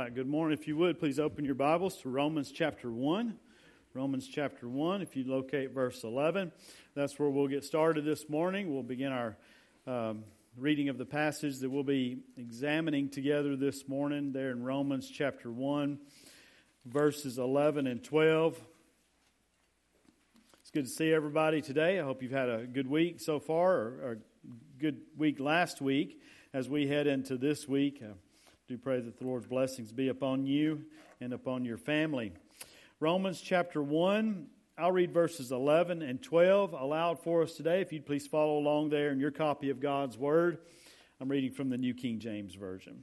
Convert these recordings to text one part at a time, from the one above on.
right, good morning. If you would, please open your Bibles to Romans chapter 1. Romans chapter 1, if you locate verse 11, that's where we'll get started this morning. We'll begin our reading of the passage that we'll be examining together this morning there in Romans chapter 1, verses 11 and 12. It's good to see everybody today. I hope you've had a good week so far, or a good week last week. As we head into this week, I do pray that the Lord's blessings be upon you and upon your family. Romans chapter 1, I'll read verses 11 and 12 aloud for us today. If you'd please follow along there in your copy of God's Word. I'm reading from the New King James Version.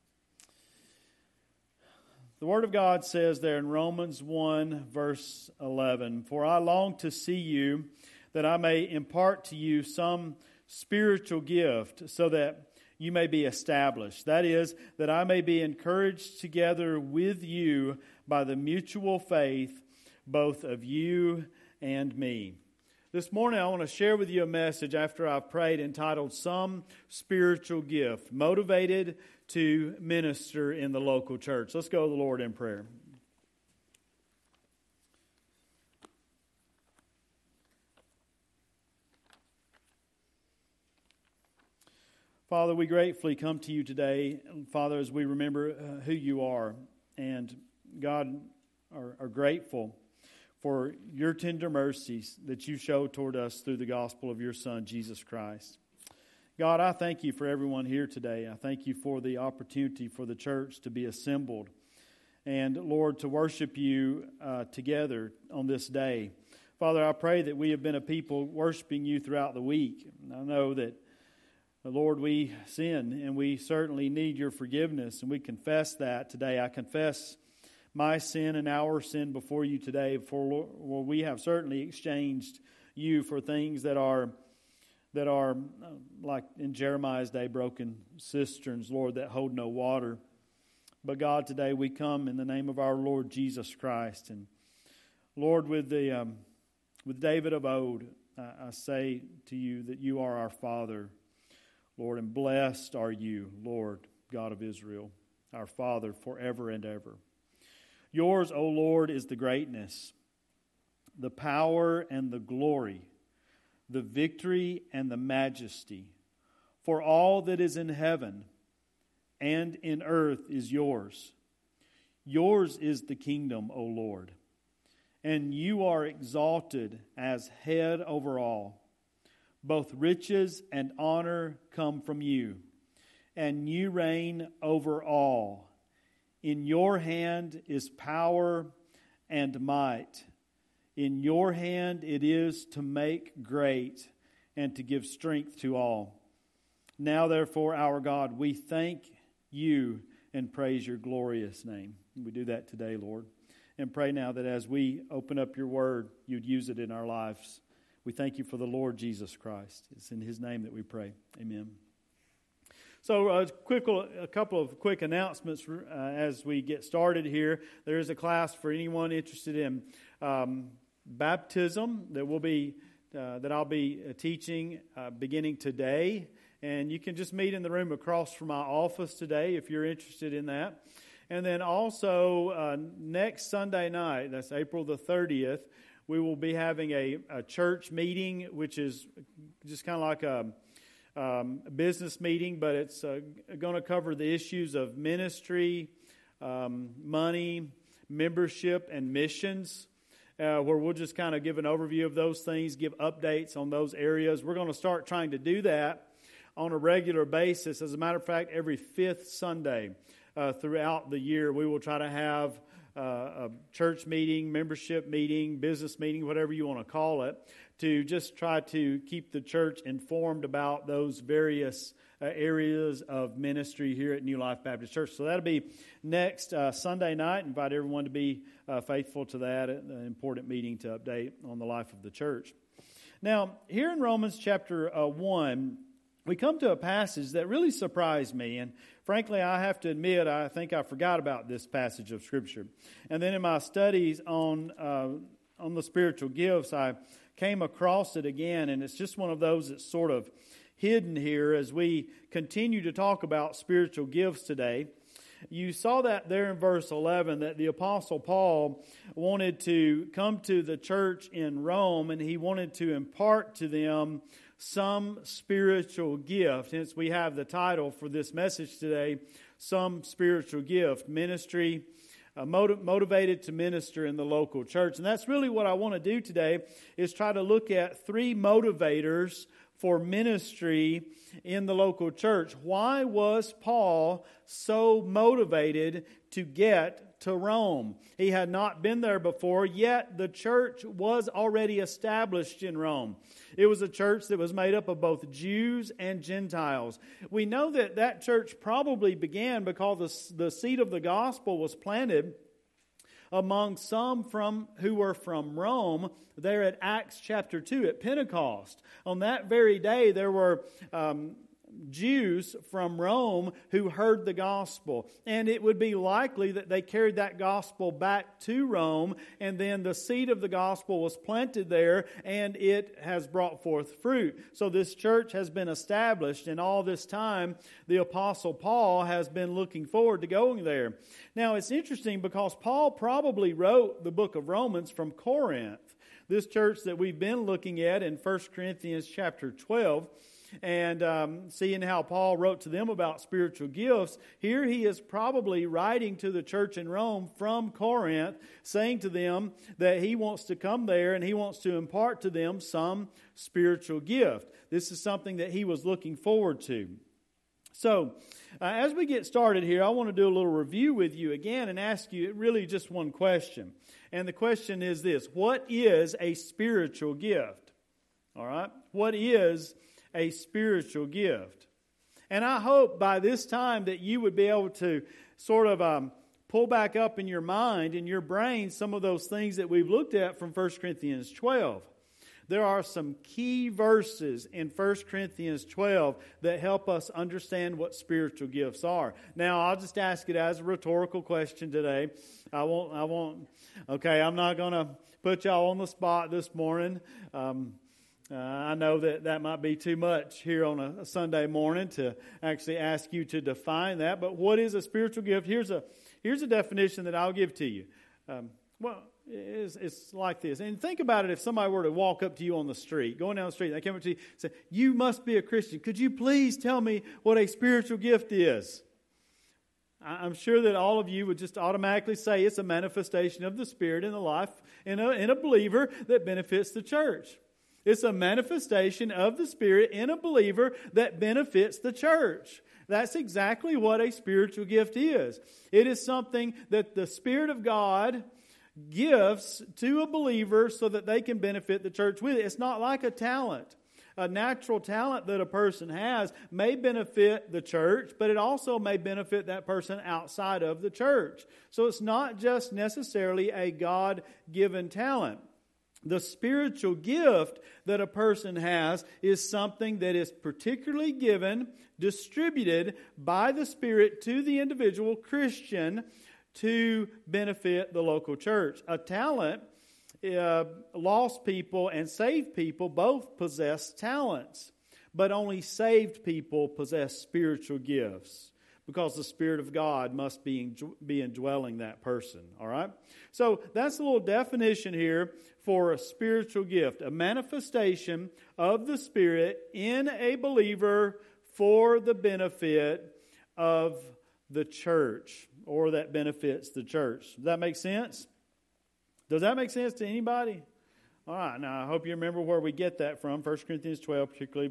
The Word of God says there in Romans 1, verse 11, "For I long to see you, that I may impart to you some spiritual gift, so that you may be established. That is, that I may be encouraged together with you by the mutual faith, both of you and me." This morning I want to share with you a message after I've prayed entitled "Some Spiritual Gift," motivated to minister in the local church. Let's go to the Lord in prayer. Father, we gratefully come to you today, Father, as we remember who you are, and God, are grateful for your tender mercies that you show toward us through the gospel of your Son, Jesus Christ. God, I thank you for everyone here today. I thank you for the opportunity for the church to be assembled and, Lord, to worship you together on this day. Father, I pray that we have been a people worshiping you throughout the week. I know that, Lord, we sin, and we certainly need your forgiveness, and we confess that today. I confess my sin and our sin before you today, for Lord, we have certainly exchanged you for things that are like in Jeremiah's day, broken cisterns, Lord, that hold no water. But God, today we come in the name of our Lord Jesus Christ, and Lord, with David of old, I say to you that you are our Father, Lord, and blessed are you, Lord, God of Israel, our Father, forever and ever. Yours, O Lord, is the greatness, the power and the glory, the victory and the majesty. For all that is in heaven and in earth is yours. Yours is the kingdom, O Lord, and you are exalted as head over all. Both riches and honor come from you, and you reign over all. In your hand is power and might. In your hand it is to make great and to give strength to all. Now, therefore, our God, we thank you and praise your glorious name. We do that today, Lord, and pray now that as we open up your word, you'd use it in our lives. We thank you for the Lord Jesus Christ. It's in his name that we pray. Amen. So a couple of quick announcements as we get started here. There is a class for anyone interested in baptism that I'll be teaching beginning today. And you can just meet in the room across from my office today if you're interested in that. And then also next Sunday night, that's April the 30th, we will be having a church meeting, which is just kind of like a business meeting, but it's going to cover the issues of ministry, money, membership, and missions, where we'll just kind of give an overview of those things, give updates on those areas. We're going to start trying to do that on a regular basis. As a matter of fact, every fifth Sunday throughout the year, we will try to have a church meeting, membership meeting, business meeting, whatever you want to call it, to just try to keep the church informed about those various areas of ministry here at New Life Baptist Church. So that'll be next Sunday night. Invite everyone to be faithful to that, an important meeting to update on the life of the church. Now, here in Romans chapter 1, we come to a passage that really surprised me, and frankly, I have to admit, I think I forgot about this passage of Scripture. And then in my studies on the spiritual gifts, I came across it again, and it's just one of those that's sort of hidden here as we continue to talk about spiritual gifts today. You saw that there in verse 11, that the Apostle Paul wanted to come to the church in Rome, and he wanted to impart to them some spiritual gift. Hence we have the title for this message today, Some Spiritual Gift, Ministry, motivated to minister in the local church. And that's really what I want to do today, is try to look at 3 motivators for ministry in the local church. Why was Paul so motivated to get to Rome? He had not been there before, yet the church was already established in Rome. It was a church that was made up of both Jews and Gentiles. We know that that church probably began because the seed of the gospel was planted among some who were from Rome there at Acts chapter 2 at Pentecost. On that very day, there were Jews from Rome who heard the gospel. And it would be likely that they carried that gospel back to Rome, and then the seed of the gospel was planted there, and it has brought forth fruit. So this church has been established, and all this time, the Apostle Paul has been looking forward to going there. Now, it's interesting because Paul probably wrote the book of Romans from Corinth, this church that we've been looking at in 1 Corinthians chapter 12. And seeing how Paul wrote to them about spiritual gifts, here he is probably writing to the church in Rome from Corinth, saying to them that he wants to come there and he wants to impart to them some spiritual gift. This is something that he was looking forward to. So, as we get started here, I want to do a little review with you again and ask you really just one question. And the question is this: what is a spiritual gift? All right? What is a spiritual gift? And I hope by this time that you would be able to sort of pull back up in your mind, in your brain, some of those things that we've looked at from 1 Corinthians 12. There are some key verses in 1 Corinthians 12 that help us understand what spiritual gifts are. Now, I'll just ask it as a rhetorical question today. Okay, I'm not going to put y'all on the spot this morning. I know that might be too much here on a Sunday morning to actually ask you to define that. But what is a spiritual gift? Here's a definition that I'll give to you. It's like this. And think about it: if somebody were to walk up to you on the street, going down the street, they came up to you and said, "You must be a Christian. Could you please tell me what a spiritual gift is?" I'm sure that all of you would just automatically say it's a manifestation of the Spirit in the life in a believer that benefits the church. It's a manifestation of the Spirit in a believer that benefits the church. That's exactly what a spiritual gift is. It is something that the Spirit of God gives to a believer so that they can benefit the church with it. It's not like a talent. A natural talent that a person has may benefit the church, but it also may benefit that person outside of the church. So it's not just necessarily a God-given talent. The spiritual gift that a person has is something that is particularly given, distributed by the Spirit to the individual Christian to benefit the local church. A talent, lost people and saved people both possess talents, but only saved people possess spiritual gifts, because the Spirit of God must be indwelling that person. All right? So that's a little definition here for a spiritual gift: a manifestation of the Spirit in a believer for the benefit of the church, or that benefits the church. Does that make sense? Does that make sense to anybody? All right, now I hope you remember where we get that from. 1 Corinthians 12, particularly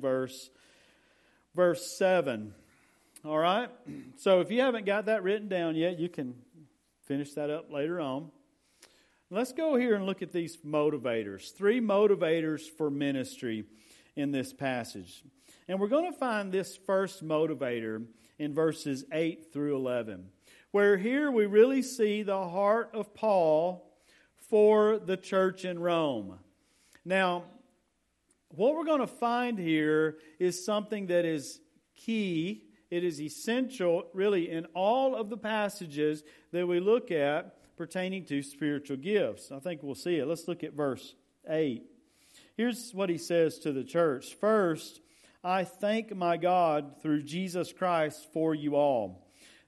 verse 7. All right? So if you haven't got that written down yet, you can finish that up later on. Let's go here and look at these motivators. 3 motivators for ministry in this passage. And we're going to find this first motivator in verses 8 through 11, where here we really see the heart of Paul for the church in Rome. Now, what we're going to find here is something that is key. It is essential, really, in all of the passages that we look at pertaining to spiritual gifts. I think we'll see it. Let's look at verse 8. Here's what he says to the church. "First, I thank my God through Jesus Christ for you all,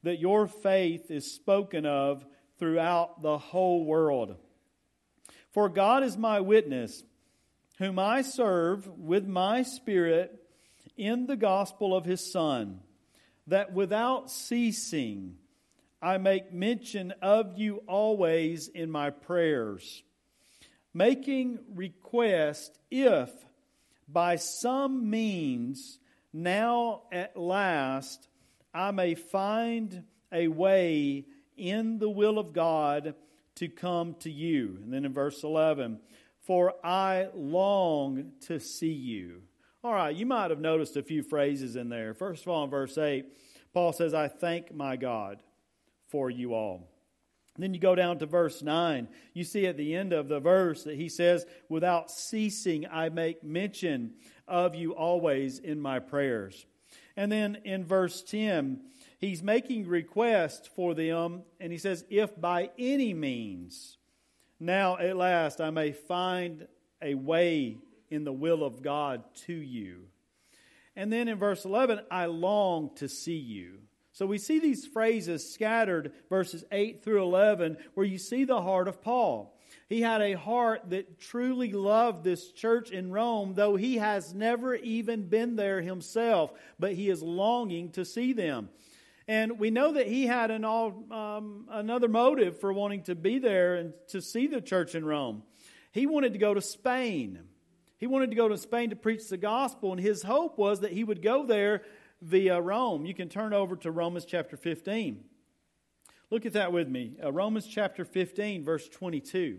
that your faith is spoken of throughout the whole world. For God is my witness, whom I serve with my Spirit in the gospel of His Son, that without ceasing I make mention of you always in my prayers, making request if by some means now at last I may find a way in the will of God to come to you. And then in verse 11, for I long to see you. All right, you might have noticed a few phrases in there. First of all, in verse 8, Paul says, I thank my God for you all. Then you go down to verse 9. You see at the end of the verse that he says, without ceasing I make mention of you always in my prayers. And then in verse 10, he's making request for them, and he says, if by any means, now at last I may find a way in the will of God to you. And then in verse 11, I long to see you. So we see these phrases scattered, verses 8 through 11, where you see the heart of Paul. He had a heart that truly loved this church in Rome, though he has never even been there himself, but he is longing to see them. And we know that he had another motive for wanting to be there and to see the church in Rome. He wanted to go to Spain. He wanted to go to Spain to preach the gospel, and his hope was that he would go there via Rome. You can turn over to Romans chapter 15. Look at that with me. Romans chapter 15, verse 22.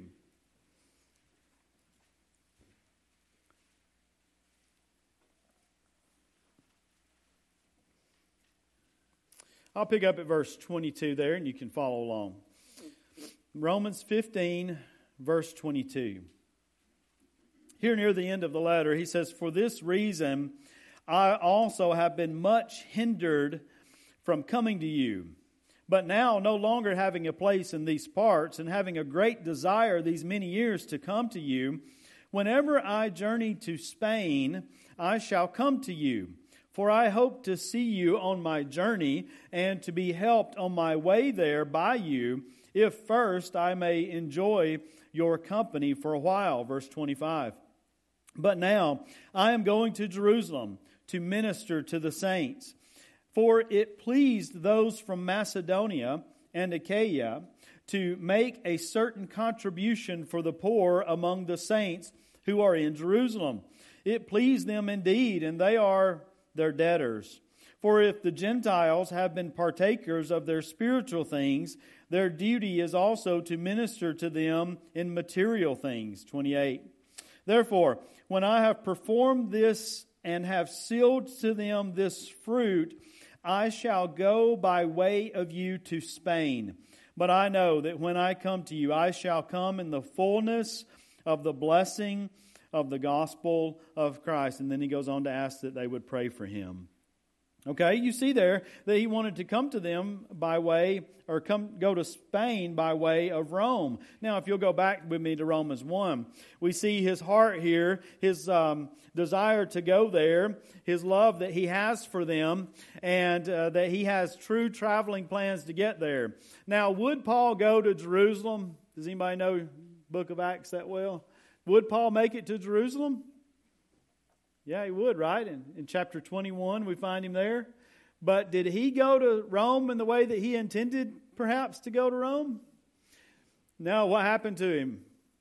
I'll pick up at verse 22 there, and you can follow along. Romans 15, verse 22. Here near the end of the letter, he says, for this reason I also have been much hindered from coming to you. But now, no longer having a place in these parts, and having a great desire these many years to come to you, whenever I journey to Spain, I shall come to you. For I hope to see you on my journey, and to be helped on my way there by you, if first I may enjoy your company for a while. Verse 25. But now I am going to Jerusalem to minister to the saints. For it pleased those from Macedonia and Achaia to make a certain contribution for the poor among the saints who are in Jerusalem. It pleased them indeed, and they are their debtors. For if the Gentiles have been partakers of their spiritual things, their duty is also to minister to them in material things. 28. Therefore, when I have performed this and have sealed to them this fruit, I shall go by way of you to Spain. But I know that when I come to you, I shall come in the fullness of the blessing of the gospel of Christ. And then he goes on to ask that they would pray for him. Okay, you see there that he wanted to come to them by way, or go to Spain by way of Rome. Now, if you'll go back with me to Romans 1, we see his heart here, his desire to go there, his love that he has for them, and that he has true traveling plans to get there. Now, would Paul go to Jerusalem? Does anybody know the book of Acts that well? Would Paul make it to Jerusalem? Yeah, he would, right? In chapter 21, we find him there. But did he go to Rome in the way that he intended, perhaps, to go to Rome? No, what happened to him?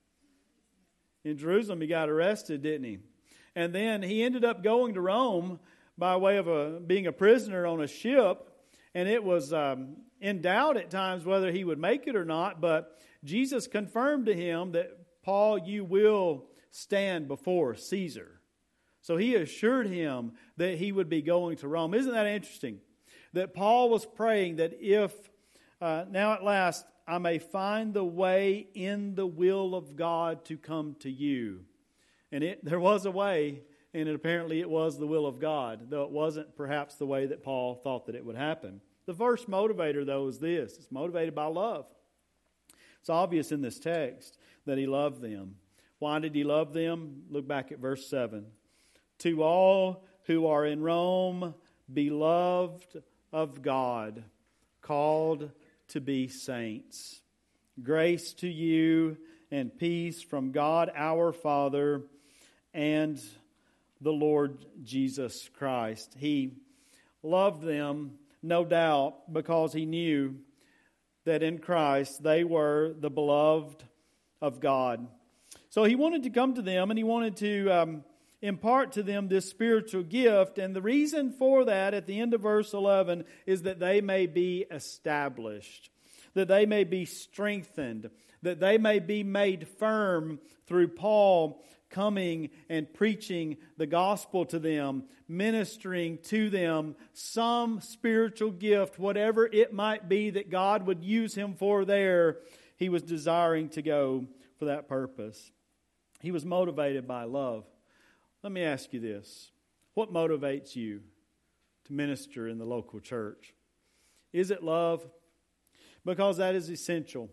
In Jerusalem, he got arrested, didn't he? And then he ended up going to Rome by way of being a prisoner on a ship. And it was in doubt at times whether he would make it or not. But Jesus confirmed to him that, Paul, you will stand before Caesar. So he assured him that he would be going to Rome. Isn't that interesting? That Paul was praying that if, now at last, I may find the way in the will of God to come to you. And there was a way, and apparently it was the will of God, though it wasn't perhaps the way that Paul thought that it would happen. The first motivator, though, is this. It's motivated by love. It's obvious in this text that he loved them. Why did he love them? Look back at verse 7. To all who are in Rome, beloved of God, called to be saints. Grace to you and peace from God our Father and the Lord Jesus Christ. He loved them, no doubt, because He knew that in Christ they were the beloved of God. So He wanted to come to them and He wanted to impart to them this spiritual gift. And the reason for that at the end of verse 11 is that they may be established, that they may be strengthened, that they may be made firm through Paul coming and preaching the gospel to them, ministering to them some spiritual gift, whatever it might be that God would use him for there. He was desiring to go for that purpose. He was motivated by love. Let me ask you this. What motivates you to minister in the local church? Is it love? Because that is essential.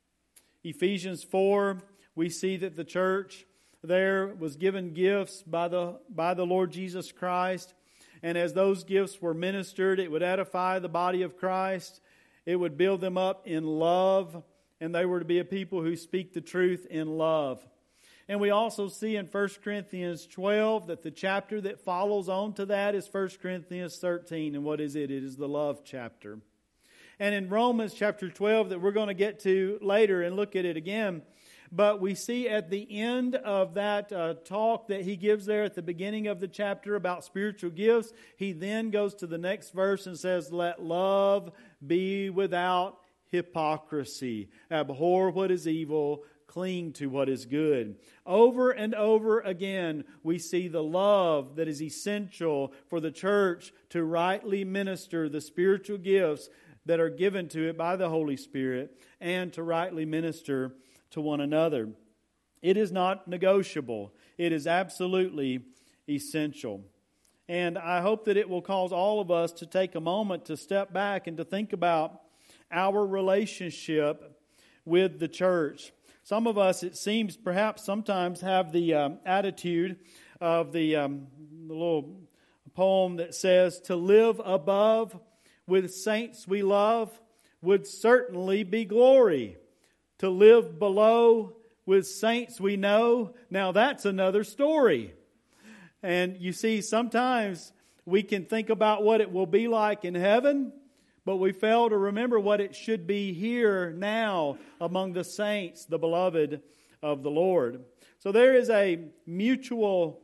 Ephesians 4, we see that the church there was given gifts by the Lord Jesus Christ. And as those gifts were ministered, it would edify the body of Christ. It would build them up in love. And they were to be a people who speak the truth in love. And we also see in 1 Corinthians 12 that the chapter that follows on to that is 1 Corinthians 13. And what is it? It is the love chapter. And in Romans chapter 12 that we're going to get to later and look at it again. But we see at the end of that talk that he gives there at the beginning of the chapter about spiritual gifts, he then goes to the next verse and says, "Let love be without hypocrisy. Abhor what is evil, cling to what is good." Over and over again, we see the love that is essential for the church to rightly minister the spiritual gifts that are given to it by the Holy Spirit and to rightly minister to one another. It is not negotiable. It is absolutely essential. And I hope that it will cause all of us to take a moment to step back and to think about our relationship with the church. Some of us, it seems, perhaps sometimes have the attitude of the little poem that says, "To live above with saints we love would certainly be glory. To live below with saints we know, now that's another story." And you see, sometimes we can think about what it will be like in heaven, but we fail to remember what it should be here now among the saints, the beloved of the Lord. So there is a mutual,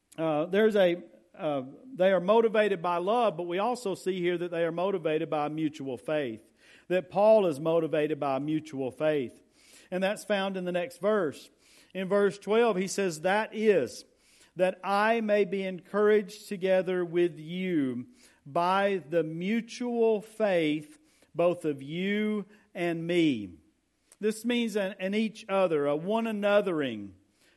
they are motivated by love, but we also see here that they are motivated by mutual faith. That Paul is motivated by mutual faith. And that's found in the next verse. In verse 12, he says, "That is, that I may be encouraged together with you by the mutual faith both of you and me." This means an each other, a one anothering,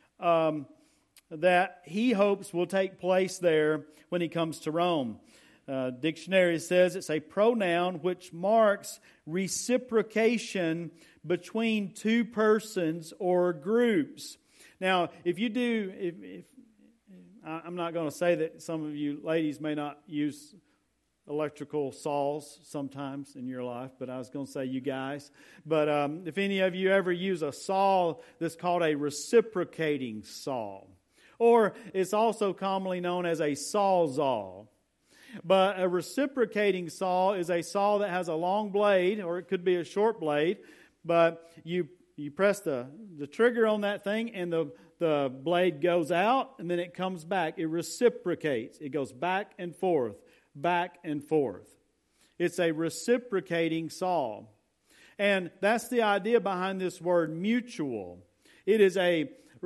that he hopes will take place there when he comes to Rome. Dictionary says it's a pronoun which marks reciprocation between two persons or groups. Now, if you do, I'm not going to say that some of you ladies may not use electrical saws sometimes in your life, but I was going to say you guys. But if any of you ever use a saw that's called a reciprocating saw, or it's also commonly known as a sawzall. But a reciprocating saw is a saw that has a long blade, or it could be a short blade, but you press the trigger on that thing and the blade goes out and then it comes back. It reciprocates. It goes back and forth, back and forth. It's a reciprocating saw. And that's the idea behind this word mutual. It is an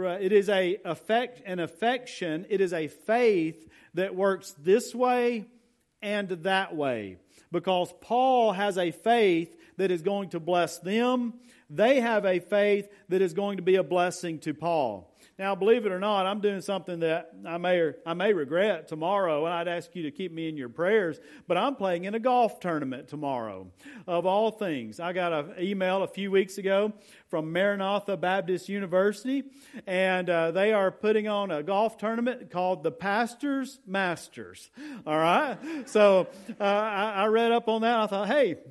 affection. It is a faith that works this way and that way. Because Paul has a faith that is going to bless them. They have a faith that is going to be a blessing to Paul. Now, believe it or not, I'm doing something that I may regret tomorrow, and I'd ask you to keep me in your prayers, but I'm playing in a golf tournament tomorrow, of all things. I got an email a few weeks ago from Maranatha Baptist University, and they are putting on a golf tournament called the Pastor's Masters. All right? So I read up on that, and I thought, hey,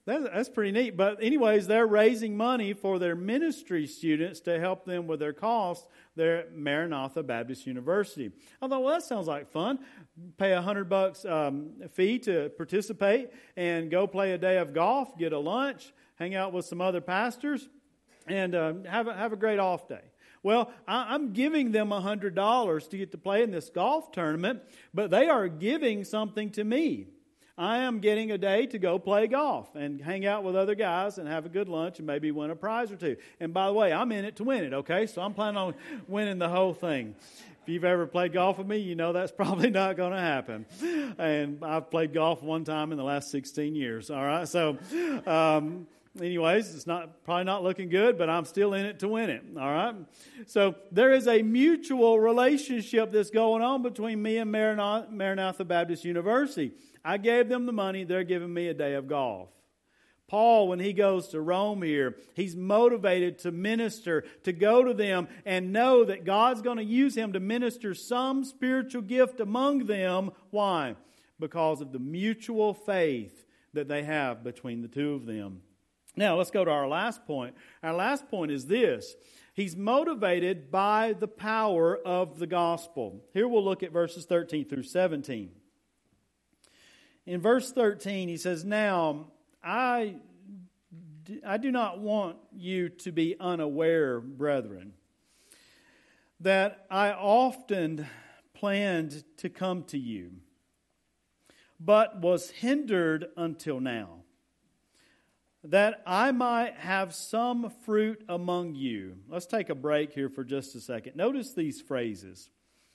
That's pretty neat. But anyways, they're raising money for their ministry students to help them with their costs there at Maranatha Baptist University. I thought, well, that sounds like fun. Pay $100 fee to participate and go play a day of golf, get a lunch, hang out with some other pastors, and have a great off day. Well, I'm giving them $100 to get to play in this golf tournament, but they are giving something to me. I am getting a day to go play golf and hang out with other guys and have a good lunch and maybe win a prize or two. And by the way, I'm in it to win it, okay? So I'm planning on winning the whole thing. If you've ever played golf with me, you know that's probably not going to happen. And I've played golf one time in the last 16 years, all right? So anyways, it's probably not looking good, but I'm still in it to win it, all right? So there is a mutual relationship that's going on between me and Maranatha Baptist University. I gave them the money, they're giving me a day of golf. Paul, when he goes to Rome here, he's motivated to minister, to go to them and know that God's going to use him to minister some spiritual gift among them. Why? Because of the mutual faith that they have between the two of them. Now, let's go to our last point. Our last point is this. He's motivated by the power of the gospel. Here we'll look at verses 13 through 17. In verse 13, he says, "Now, I do not want you to be unaware, brethren, that I often planned to come to you, but was hindered until now, that I might have some fruit among you." Let's take a break here for just a second. Notice these phrases.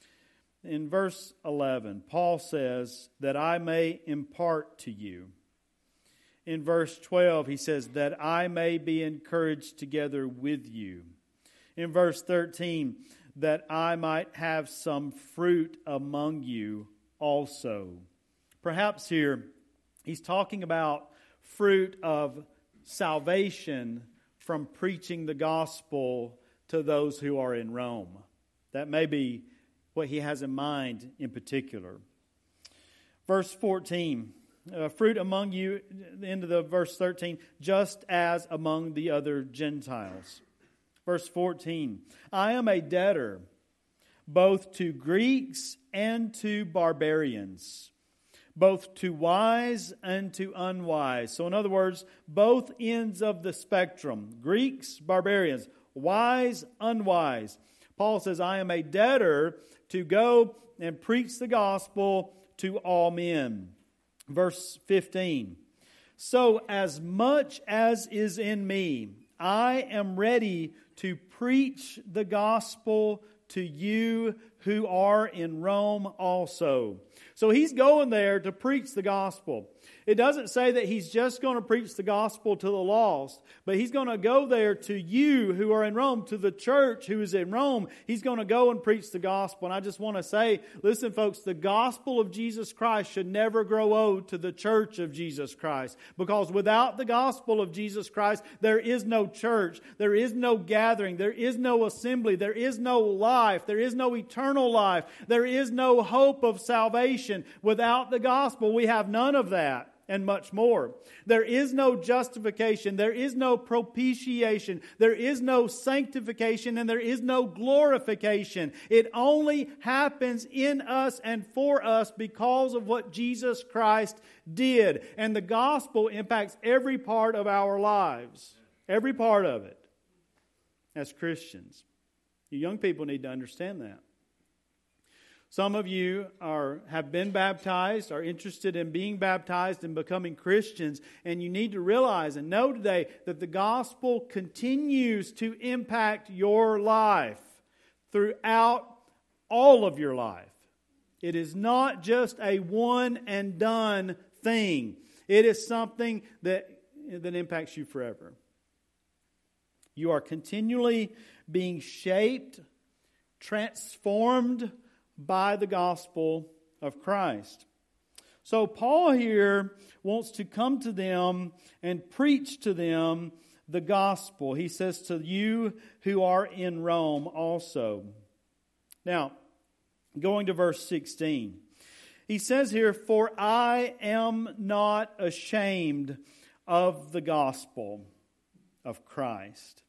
In verse 11, Paul says, "that I may impart to you." In verse 12, he says, "that I may be encouraged together with you." In verse 13, "that I might have some fruit among you also." Perhaps here, he's talking about fruit of salvation from preaching the gospel to those who are in Rome. That may be what he has in mind in particular. Verse 14, fruit among you, the end of the verse 13, just as among the other Gentiles. Verse 14, "I am a debtor both to Greeks and to barbarians, both to wise and to unwise." So in other words, both ends of the spectrum. Greeks, barbarians, wise, unwise. Paul says, I am a debtor to go and preach the gospel to all men. Verse 15, "So as much as is in me, I am ready to preach the gospel to you who are in Rome also." So he's going there to preach the gospel. It doesn't say that he's just going to preach the gospel to the lost, but he's going to go there to you who are in Rome, to the church who is in Rome. He's going to go and preach the gospel. And I just want to say, listen folks, the gospel of Jesus Christ should never grow old to the church of Jesus Christ. Because without the gospel of Jesus Christ, there is no church, there is no gathering, there is no assembly, there is no life, there is no eternal life, there is no hope of salvation. Without the gospel, we have none of that. And much more. There is no justification. There is no propitiation. There is no sanctification. And there is no glorification. It only happens in us and for us because of what Jesus Christ did. And the gospel impacts every part of our lives. Every part of it. As Christians. You young people need to understand that. Some of you have been baptized, are interested in being baptized and becoming Christians, and you need to realize and know today that the gospel continues to impact your life throughout all of your life. It is not just a one and done thing. It is something that impacts you forever. You are continually being shaped, transformed by the gospel of Christ. So Paul here wants to come to them and preach to them the gospel. He says to you who are in Rome also. Now, going to verse 16. He says here, "For I am not ashamed of the gospel of Christ.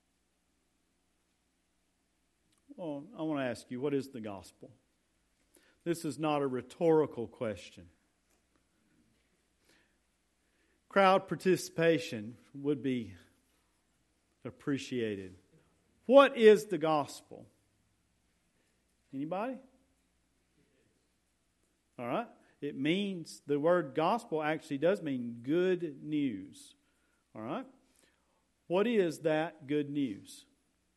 Well, I want to ask you, what is the gospel? This is not a rhetorical question. Crowd participation would be appreciated. What is the gospel? Anybody? All right. It means, the word gospel actually does mean good news. All right. What is that good news?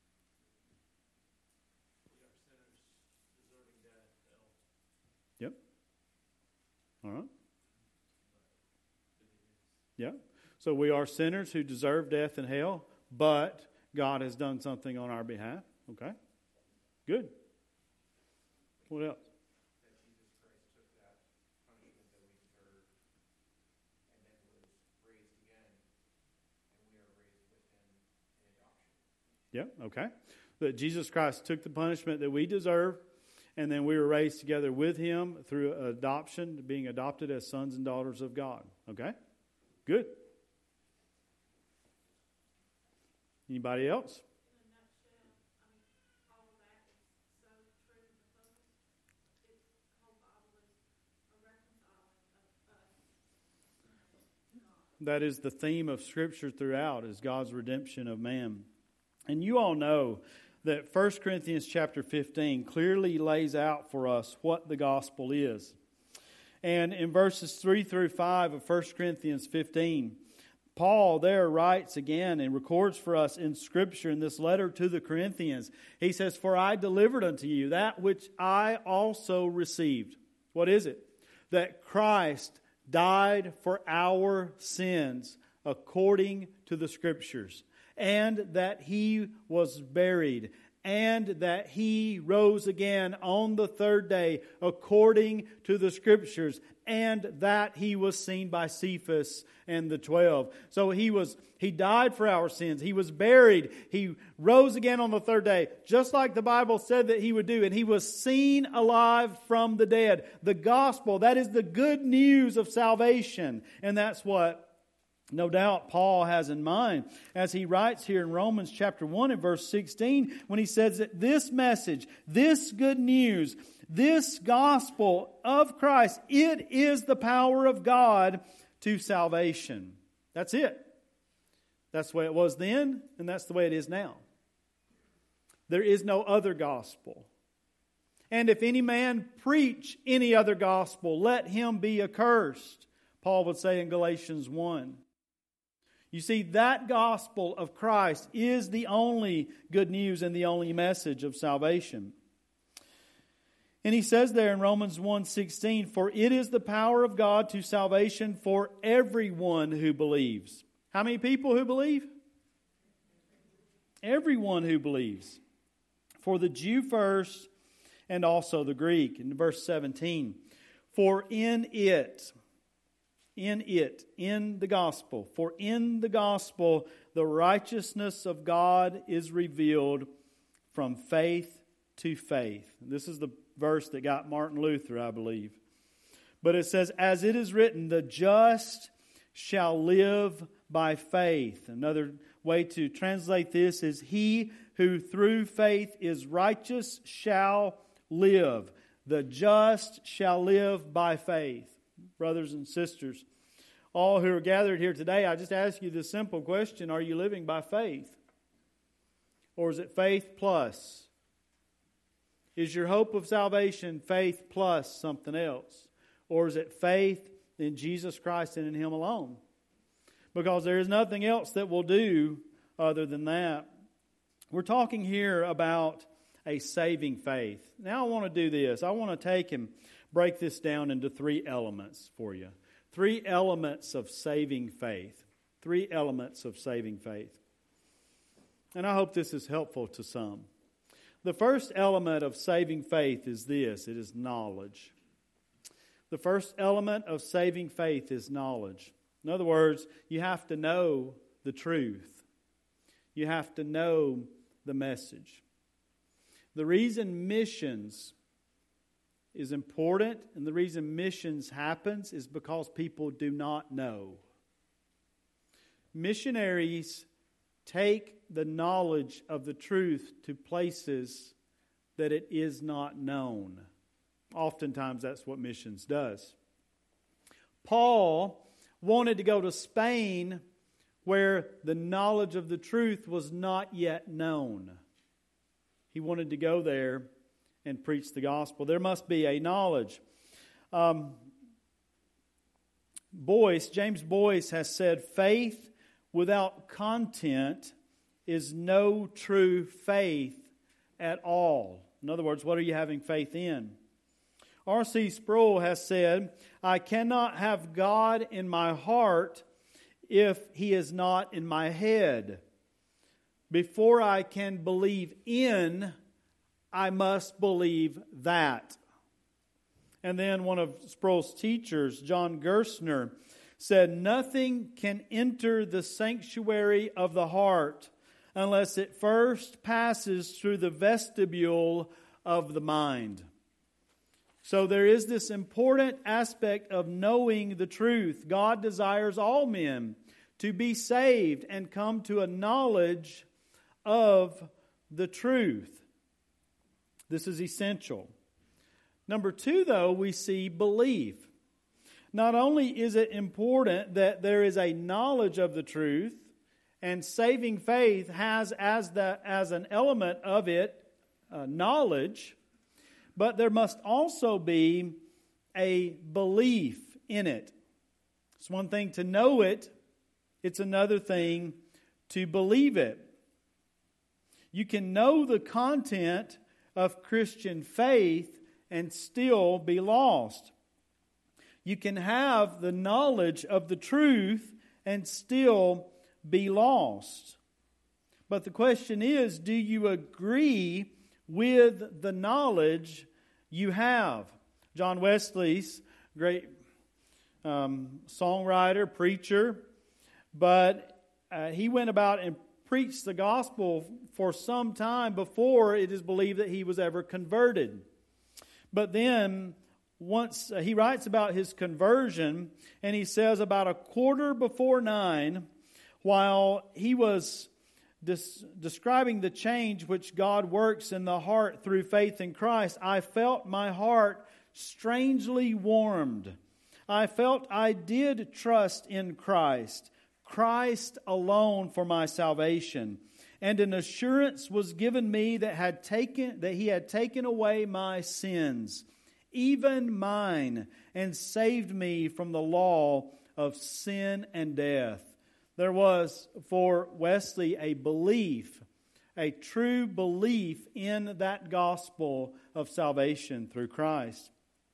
Yep. All right. Yeah. So we are sinners who deserve death and hell, but God has done something on our behalf. Okay. Good. What else? That Jesus Christ took that punishment that we deserved and then was raised again, and we are raised with him in adoption. Yeah, okay. That Jesus Christ took the punishment that we deserve, and then we were raised together with him through adoption, being adopted as sons and daughters of God. Okay? Good. Anybody else? That is the theme of Scripture throughout, is God's redemption of man. And you all know that 1 Corinthians chapter 15 clearly lays out for us what the gospel is. And in verses 3 through 5 of 1 Corinthians 15, Paul there writes again and records for us in Scripture in this letter to the Corinthians. He says, "For I delivered unto you that which I also received." What is it? That Christ died for our sins according to the Scriptures, and that He was buried, and that He rose again on the third day according to the Scriptures, and that He was seen by Cephas and the 12. So He died for our sins. He was buried. He rose again on the third day, just like the Bible said that He would do. And He was seen alive from the dead. The gospel, that is the good news of salvation. And that's what, no doubt, Paul has in mind as he writes here in Romans chapter 1 and verse 16, when he says that this message, this good news, this gospel of Christ, it is the power of God to salvation. That's it. That's the way it was then, and that's the way it is now. There is no other gospel. And if any man preach any other gospel, let him be accursed, Paul would say in Galatians 1. You see, that gospel of Christ is the only good news and the only message of salvation. And he says there in Romans 1:16, "For it is the power of God to salvation for everyone who believes." How many people who believe? Everyone who believes. For the Jew first, and also the Greek. In verse 17, "For in the gospel, for in the gospel, the righteousness of God is revealed from faith to faith." This is the verse that got Martin Luther, I believe. But it says, "As it is written, the just shall live by faith." Another way to translate this is, "He who through faith is righteous shall live." The just shall live by faith. Brothers and sisters, all who are gathered here today, I just ask you this simple question: are you living by faith? Or is it faith plus? Is your hope of salvation faith plus something else? Or is it faith in Jesus Christ and in Him alone? Because there is nothing else that will do other than that. We're talking here about a saving faith. Now I want to do this. I want to take and break this down into 3 elements for you. 3 elements of saving faith. 3 elements of saving faith. And I hope this is helpful to some. The first element of saving faith is this. It is knowledge. The first element of saving faith is knowledge. In other words, you have to know the truth. You have to know the message. The reason missions is important and the reason missions happens is because people do not know. missionaries take the knowledge of the truth to places that it is not known. Oftentimes that's what missions does. Paul wanted to go to Spain where the knowledge of the truth was not yet known. He wanted to go there and preach the gospel. There must be a knowledge. James Boyce has said, faith without content is no true faith at all. In other words, what are you having faith in? R.C. Sproul has said, I cannot have God in my heart if He is not in my head. Before I can believe in, I must believe that. And then one of Sproul's teachers, John Gerstner, said, nothing can enter the sanctuary of the heart unless it first passes through the vestibule of the mind. So there is this important aspect of knowing the truth. God desires all men to be saved and come to a knowledge of the truth. This is essential. Number 2, though, we see belief. Not only is it important that there is a knowledge of the truth, and saving faith has as an element of it knowledge, but there must also be a belief in it. It's one thing to know it, it's another thing to believe it. You can know the content of Christian faith and still be lost. You can have the knowledge of the truth and still be lost. But the question is, do you agree with the knowledge you have? John Wesley's great songwriter, preacher, but he went about and preached the gospel for some time before it is believed that he was ever converted. But then once he writes about his conversion, and he says about 9:15, while he was describing the change which God works in the heart through faith in Christ, I felt my heart strangely warmed. I felt I did trust in Christ, Christ alone for my salvation. And an assurance was given me that He had taken away my sins, even mine, and saved me from the law of sin and death. There was for Wesley a belief, a true belief in that gospel of salvation through Christ.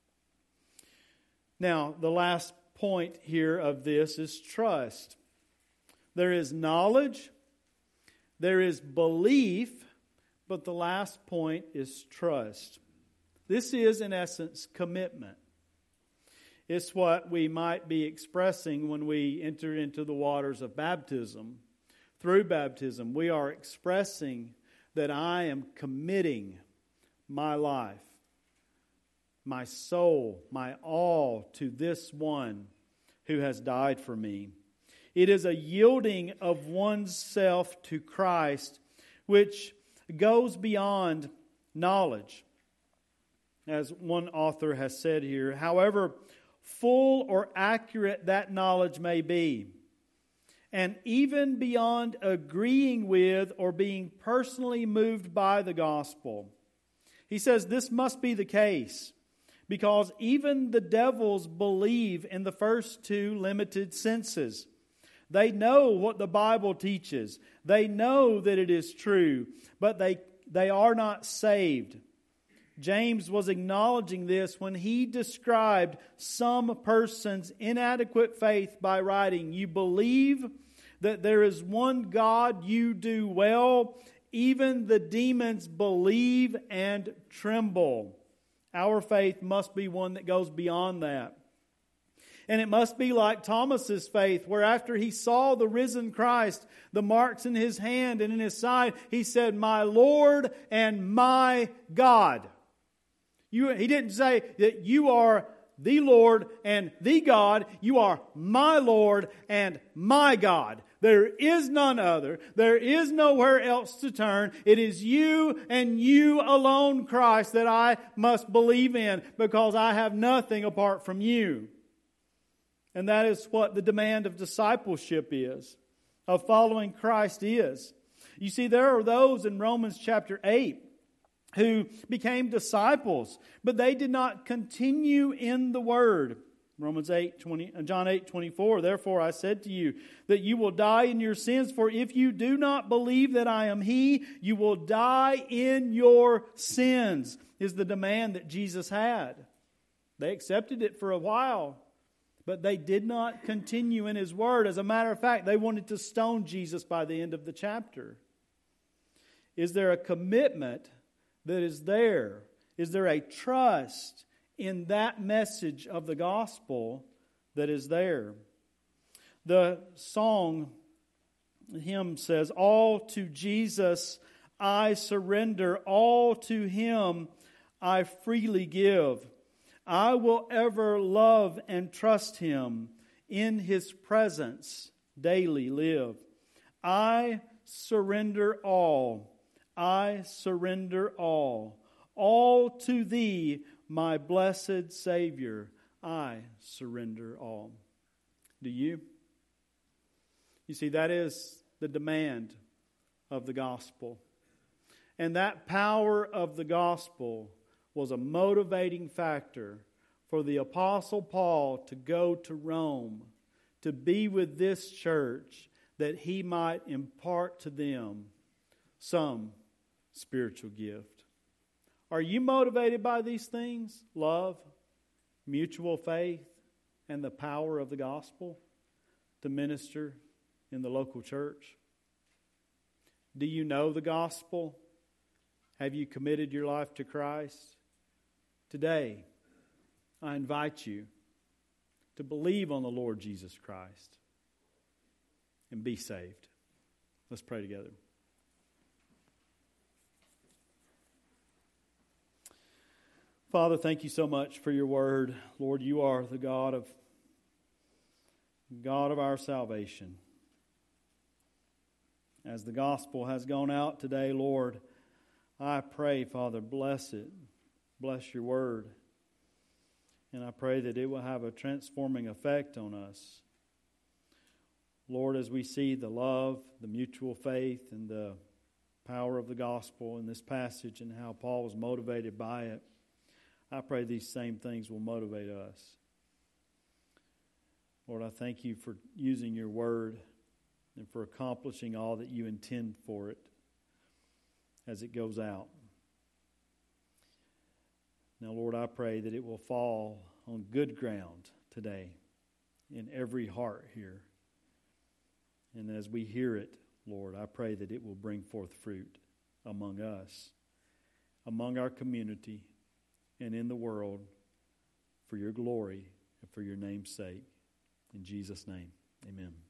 Now, the last point here of this is trust. There is knowledge, there is belief, but the last point is trust. This is, in essence, commitment. It's what we might be expressing when we enter into the waters of baptism. Through baptism, we are expressing that I am committing my life, my soul, my all to this one who has died for me. It is a yielding of one's self to Christ, which goes beyond knowledge. As one author has said here, however full or accurate that knowledge may be, and even beyond agreeing with or being personally moved by the gospel. He says this must be the case because even the devils believe in the first two limited senses. They know what the Bible teaches. They know that it is true, but they are not saved. James was acknowledging this when he described some person's inadequate faith by writing, "You believe that there is one God, you do well. Even the demons believe and tremble." Our faith must be one that goes beyond that. And it must be like Thomas's faith, where after he saw the risen Christ, the marks in his hand and in his side, he said, "My Lord and my God." He didn't say that you are the Lord and the God. You are my Lord and my God. There is none other. There is nowhere else to turn. It is you and you alone, Christ, that I must believe in, because I have nothing apart from you. And that is what the demand of discipleship is, of following Christ is. You see, there are those in Romans chapter 8 who became disciples, but they did not continue in the Word. John 8:24, therefore I said to you that you will die in your sins, for if you do not believe that I am He, you will die in your sins, is the demand that Jesus had. They accepted it for a while, but they did not continue in His Word. As a matter of fact, they wanted to stone Jesus by the end of the chapter. Is there a commitment that is there? Is there a trust in that message of the gospel that is there? The song, the hymn says, all to Jesus I surrender, all to Him I freely give. I will ever love and trust Him, in His presence daily live. I surrender all, I surrender all to Thee, my blessed Savior, I surrender all. Do you? You see, that is the demand of the gospel. And that power of the gospel was a motivating factor for the Apostle Paul to go to Rome, to be with this church, that he might impart to them some spiritual gift. Are you motivated by these things? Love, mutual faith, and the power of the gospel to minister in the local church? Do you know the gospel? Have you committed your life to Christ? Today, I invite you to believe on the Lord Jesus Christ and be saved. Let's pray together. Father, thank you so much for your word. Lord, you are the God of our salvation. As the gospel has gone out today, Lord, I pray, Father, bless it. Bless your word. And I pray that it will have a transforming effect on us. Lord, as we see the love, the mutual faith, and the power of the gospel in this passage and how Paul was motivated by it, I pray these same things will motivate us. Lord, I thank you for using your word and for accomplishing all that you intend for it as it goes out. Now, Lord, I pray that it will fall on good ground today in every heart here. And as we hear it, Lord, I pray that it will bring forth fruit among us, among our community, and in the world, for your glory and for your name's sake. In Jesus' name, amen.